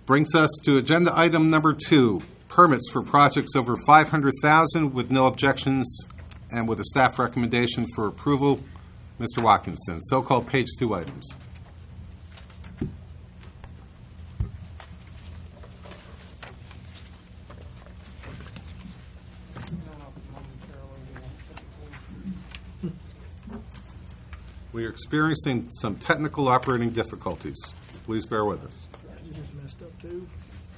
Brings us to agenda item number 2, permits for projects over $500,000 with no objections and with a staff recommendation for approval. Mr. Watkinson, so-called page 2 items. We are experiencing some technical operating difficulties. Please bear with us. You just messed up too.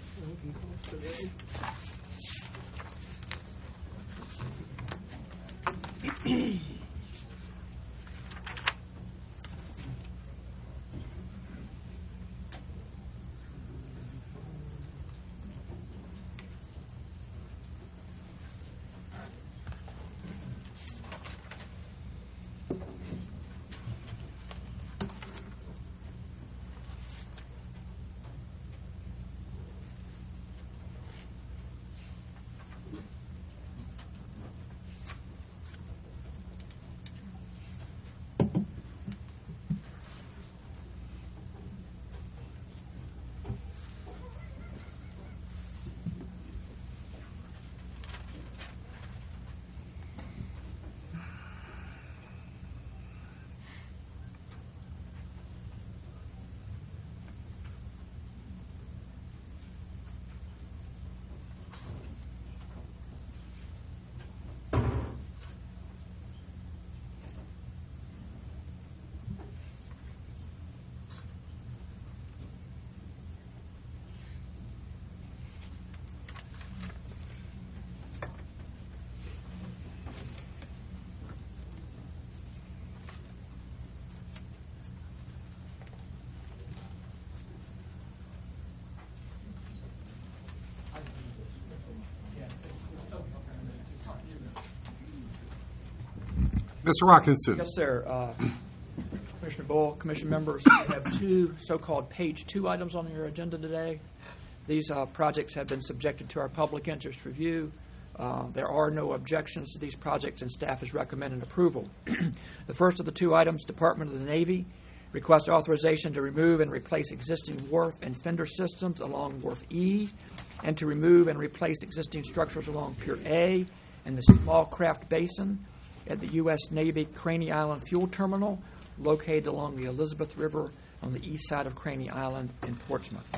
Mr. Watkinson. Yes, sir. Commissioner Bull, Commission members, we have 2 so-called page 2 items on your agenda today. These projects have been subjected to our public interest review. There are no objections to these projects, and staff is recommending approval. The first of the 2 items, Department of the Navy, request authorization to remove and replace existing wharf and fender systems along Wharf E, and to remove and replace existing structures along Pier A and the Small Craft Basin at the U.S. Navy Craney Island Fuel Terminal, located along the Elizabeth River on the east side of Craney Island in Portsmouth.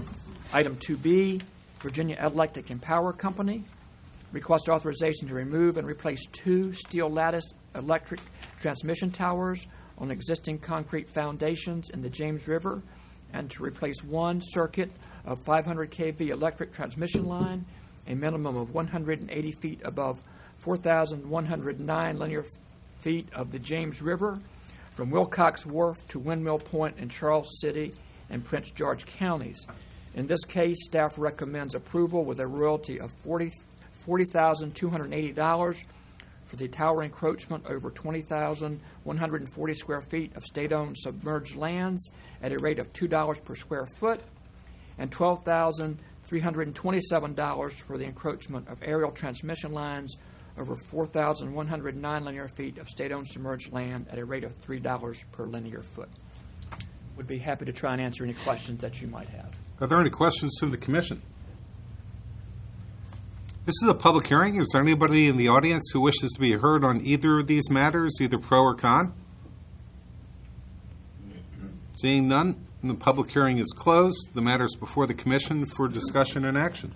Item 2B, Virginia Electric and Power Company, request authorization to remove and replace 2 steel lattice electric transmission towers on existing concrete foundations in the James River, and to replace 1 circuit of 500 kV electric transmission line, a minimum of 180 feet above 4,109 linear feet of the James River, from Wilcox Wharf to Windmill Point in Charles City and Prince George counties. In this case, staff recommends approval with a royalty of $40,280 for the tower encroachment over 20,140 square feet of state-owned submerged lands at a rate of $2 per square foot, and $12,327 for the encroachment of aerial transmission lines over 4,109 linear feet of state-owned submerged land at a rate of $3 per linear foot. Would be happy to try and answer any questions that you might have. Are there any questions from the Commission? This is a public hearing. Is there anybody in the audience who wishes to be heard on either of these matters, either pro or con? Seeing none, the public hearing is closed. The matter is before the Commission for discussion and action.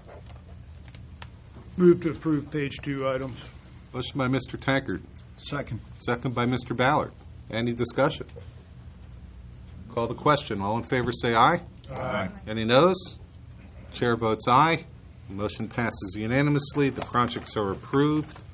Move to approve page 2 items. Motion by Mr. Tankard. Second. Second by Mr. Ballard. Any discussion? Call the question. All in favor say aye. Aye. Any noes? Chair votes aye. Motion passes unanimously. The projects are approved.